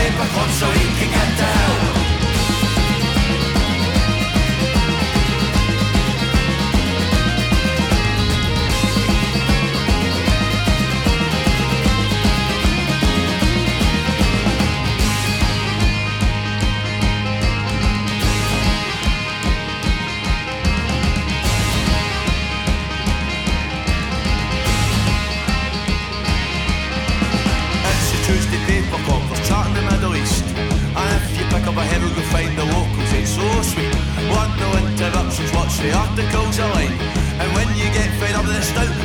paper clip so he can get down. Up a herald, you'll find the locals, it's so sweet. Want no interruptions, watch the articles align. And when you get fed up with the stout